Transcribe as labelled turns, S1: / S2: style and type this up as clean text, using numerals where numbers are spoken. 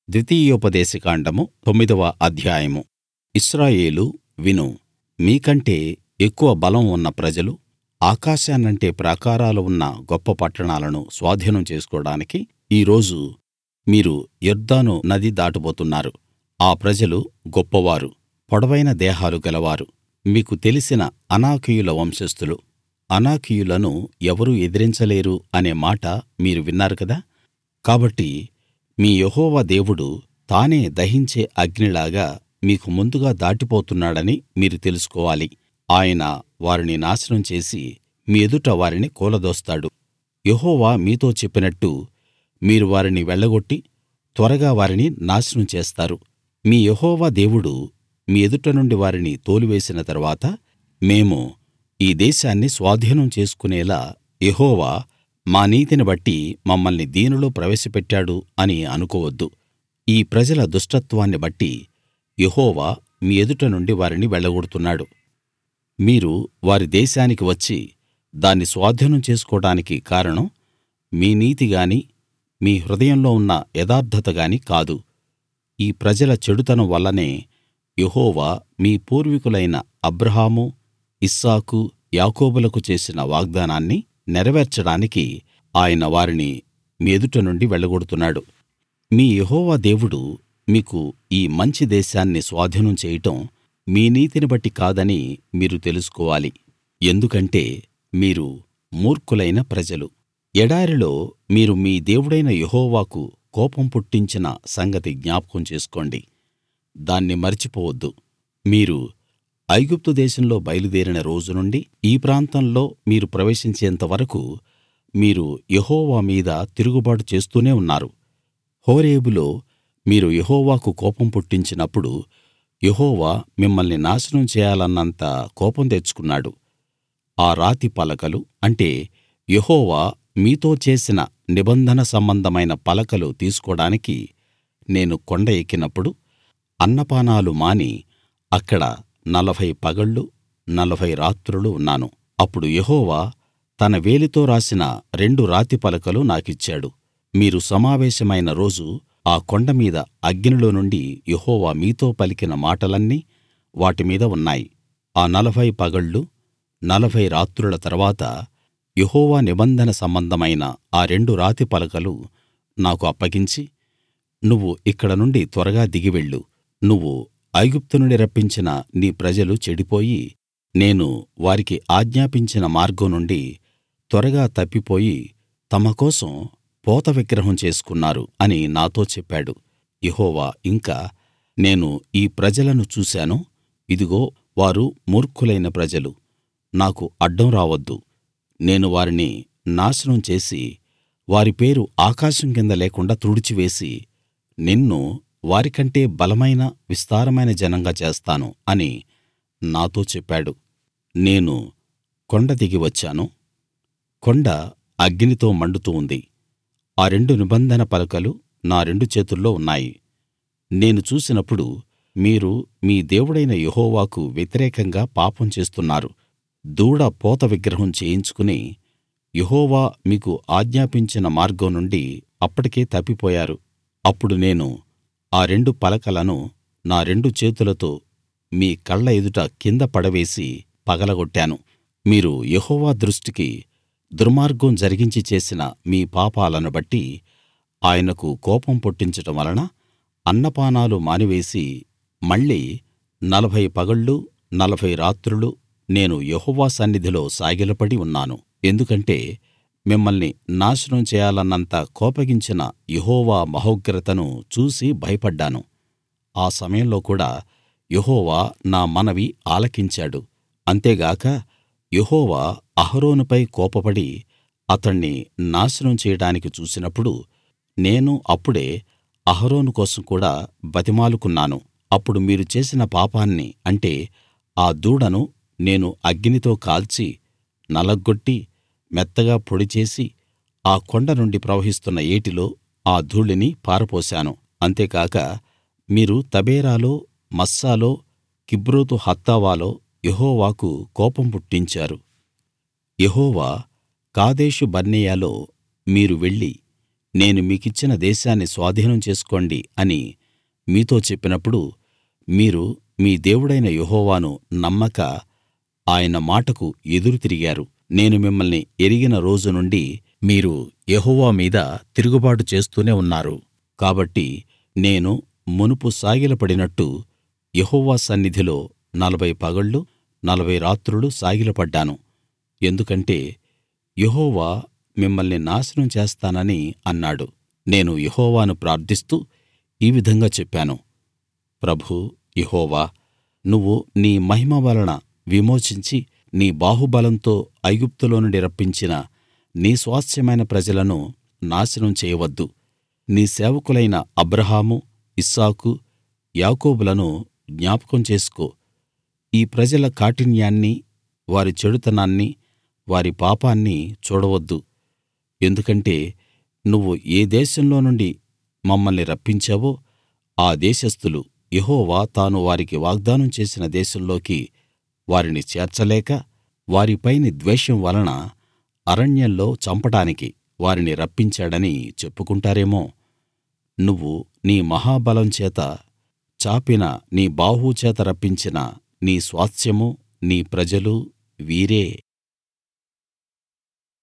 S1: ద్వితీయోపదేశకాండము 9వ అధ్యాయము. ఇశ్రాయేలూ విను. మీకంటే ఎక్కువ బలం ఉన్న ప్రజలు ఆకాశాన్నంటే ప్రాకారాలు ఉన్న గొప్ప పట్టణాలను స్వాధీనం చేసుకోడానికి ఈ రోజు మీరు యొర్దాను నది దాటబోతున్నారు. ఆ ప్రజలు గొప్పవారు, పొడవైన దేహాలు గలవారు. మీకు తెలిసిన అనాకీయుల వంశస్థులు. అనాకీయులను ఎవరూ ఎదిరించలేరు అనే మాట మీరు విన్నారు కదా. కాబట్టి మీ యెహోవా దేవుడు తానే దహించే అగ్నిలాగా మీకు ముందుగా దాటిపోతున్నాడని మీరు తెలుసుకోవాలి. ఆయన వారిని నాశనం చేసి మీ ఎదుట వారిని కూలదోస్తాడు. యెహోవా మీతో చెప్పినట్టు మీరు వారిని వెళ్ళగొట్టి త్వరగా వారిని నాశనం చేస్తారు. మీ యెహోవా దేవుడు మీ ఎదుట నుండి వారిని తోలివేసిన తరువాత, మేము ఈ దేశాన్ని స్వాధీనం చేసుకునేలా యెహోవా మా నీతిని బట్టి మమ్మల్ని దీనిలో ప్రవేశపెట్టాడు అని అనుకోవద్దు. ఈ ప్రజల దుష్టత్వాన్ని బట్టి యెహోవా మీ ఎదుట నుండి వారిని వెళ్ళగొడుతున్నాడు. మీరు వారి దేశానికి వచ్చి దాన్ని స్వాధీనం చేసుకోడానికి కారణం మీ నీతి గాని, మీ హృదయంలో ఉన్న యథార్థత గాని కాదు. ఈ ప్రజల చెడుతనం వల్లనే యెహోవా మీ పూర్వీకులైన అబ్రాహాము, ఇస్సాకు, యాకోబులకు చేసిన వాగ్దానాన్ని నెరవేర్చడానికి ఆయన వారిని మీ ఎదుట నుండి వెళ్ళగొడుతున్నాడు. మీ యెహోవా దేవుడు మీకు ఈ మంచి దేశాన్ని స్వాధీనం చేయడం మీ నీతిని బట్టి కాదని మీరు తెలుసుకోవాలి. ఎందుకంటే మీరు మూర్ఖులైన ప్రజలు. ఎడారిలో మీరు మీ దేవుడైన యెహోవాకు కోపం పుట్టించిన సంగతి జ్ఞాపకం చేసుకోండి. దాన్ని మరచిపోవద్దు. మీరు ఐగుప్తు దేశంలో బయలుదేరిన రోజు నుండి ఈ ప్రాంతంలో మీరు ప్రవేశించేంత వరకూ మీరు యెహోవా మీద తిరుగుబాటు చేస్తూనే ఉన్నారు. హోరేబులో మీరు యెహోవాకు కోపం పుట్టించినప్పుడు యెహోవా మిమ్మల్ని నాశనం చేయాలన్నంత కోపం తెచ్చుకున్నాడు. ఆ రాతి పలకలు, అంటే యెహోవా మీతో చేసిన నిబంధన సంబంధమైన పలకలు తీసుకోడానికి నేను కొండ ఎక్కినప్పుడు అన్నపానాలు మాని అక్కడ 40 పగళ్లు 40 రాత్రులు ఉన్నాను. అప్పుడు యెహోవా తన వేలితో రాసిన 2 రాతి పలకలు నాకిచ్చాడు. మీరు సమావేశమైన రోజు ఆ కొండ మీద అగ్నిలో నుండి యెహోవా మీతో పలికిన మాటలన్నీ వాటి మీద ఉన్నాయి. ఆ 40 పగళ్లు 40 రాత్రుల తర్వాత యెహోవా నిబంధన సంబంధమైన ఆ 2 రాతి పలకలు నాకు అప్పగించి, నువ్వు ఇక్కడ నుండి త్వరగా దిగి వెళ్ళు. నువ్వు ఐగుప్తు నుండి రప్పించిన నీ ప్రజలు చెడిపోయి నేను వారికి ఆజ్ఞాపించిన మార్గం నుండి త్వరగా తప్పిపోయి తమ కోసం పోత విగ్రహం చేసుకున్నారు అని నాతో చెప్పాడు. యెహోవా ఇంకా, నేను ఈ ప్రజలను చూశాను. ఇదిగో వారు మూర్ఖులైన ప్రజలు. నాకు అడ్డం రావద్దు. నేను వారిని నాశనం చేసి వారి పేరు ఆకాశం కింద లేకుండా తుడిచివేసి నిన్ను వారికంటే బలమైన విస్తారమైన జనంగా చేస్తాను అని నాతో చెప్పాడు. నేను కొండ దిగి వచ్చాను. కొండ అగ్నితో మండుతూ ఉంది. ఆ 2 నిబంధన పలకలు నా 2 చేతుల్లో ఉన్నాయి. నేను చూసినప్పుడు మీరు మీ దేవుడైన యెహోవాకు వ్యతిరేకంగా పాపం చేస్తున్నారు. దూడ పోత విగ్రహం చేయించుకుని యెహోవా మీకు ఆజ్ఞాపించిన మార్గం నుండి అప్పటికే తప్పిపోయారు. అప్పుడు నేను ఆ 2 పలకలను నా 2 చేతులతో మీ కళ్ళ ఎదుట కింద పడవేసి పగలగొట్టాను. మీరు యెహోవా దృష్టికి దుర్మార్గం జరిగించి చేసిన మీ పాపాలను బట్టి ఆయనకు కోపం పుట్టించడం వలన అన్నపానాలు మానివేసి మళ్ళీ 40 పగళ్లు 40 రాత్రులు నేను యెహోవా సన్నిధిలో సాగిలపడి ఉన్నాను. ఎందుకంటే మిమ్మల్ని నాశనం చేయాలన్నంత కోపగించిన యెహోవా మహోగ్రతను చూసి భయపడ్డాను. ఆ సమయంలో కూడా యెహోవా నా మనవి ఆలకించాడు. అంతేగాక యెహోవా అహరోనుపై కోపపడి అతణ్ణి నాశనం చేయడానికి చూసినప్పుడు నేను అప్పుడే అహరోను కోసం కూడా బతిమాలుకున్నాను. అప్పుడు మీరు చేసిన పాపాన్ని, అంటే ఆ దూడను నేను అగ్నితో కాల్చి నలగ్గొట్టి మెత్తగా పొడి చేసి ఆ కొండ నుండి ప్రవహిస్తున్న ఏటిలో ఆ ధూళిని పారపోశాను. అంతేకాక మీరు తబేరాలో, మస్సాలో, కిబ్రోతు హత్తావాలో యెహోవాకు కోపం పుట్టించారు. యెహోవా కాదేషు బర్నేయలో మీరు వెళ్లి నేను మీకిచ్చిన దేశాన్ని స్వాధీనం చేసుకోండి అని మీతో చెప్పినప్పుడు మీరు మీ దేవుడైన యెహోవాను నమ్మక ఆయన మాటకు ఎదురు తిరిగారు. నేను మిమ్మల్ని ఎరిగిన రోజు నుండి మీరు యెహోవా మీద తిరుగుబాటు చేస్తూనే ఉన్నారు. కాబట్టి నేను మునుపు సాగిలపడినట్టు యెహోవా సన్నిధిలో 40 పగళ్లు 40 రాత్రులు సాగిలపడ్డాను. ఎందుకంటే యెహోవా మిమ్మల్ని నాశనం చేస్తానని అన్నాడు. నేను యెహోవాను ప్రార్థిస్తూ ఈ విధంగా చెప్పాను: ప్రభూ యెహోవా, నువ్వు నీ మహిమ వలన విమోచించి నీ బాహుబలంతో ఐగుప్తులో నుండి రప్పించిన నీ స్వాస్థ్యమైన ప్రజలను నాశనం చేయవద్దు. నీ సేవకులైన అబ్రాహాము, ఇస్సాకు, యాకోబులను జ్ఞాపకం చేసుకో. ఈ ప్రజల కాఠిన్యాన్ని, వారి చెడుతనాన్ని, వారి పాపాన్ని చూడవద్దు. ఎందుకంటే నువ్వు ఏ దేశంలో నుండి మమ్మల్ని రప్పించావో ఆ దేశస్థులు యెహోవా తాను వారికి వాగ్దానం చేసిన దేశంలోకి వారిని చేర్చలేక వారిపైని ద్వేషం వలన అరణ్యంలో చంపడానికి వారిని రప్పించాడని చెప్పుకుంటారేమో. నువ్వు నీ మహాబలం చేత చాపిన నీ బాహువు చేత రప్పించిన నీ స్వాస్థ్యమూ నీ ప్రజలూ వీరే.